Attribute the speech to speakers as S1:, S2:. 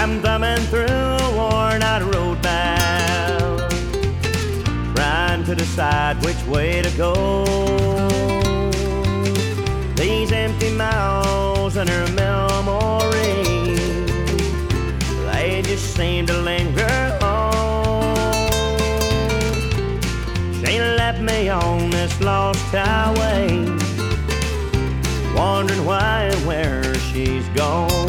S1: I'm thumbing through a worn-out road map, trying to decide which way to go. These empty miles and her memory, they just seem to linger on. She left me on this lost highway, wondering why and where she's gone.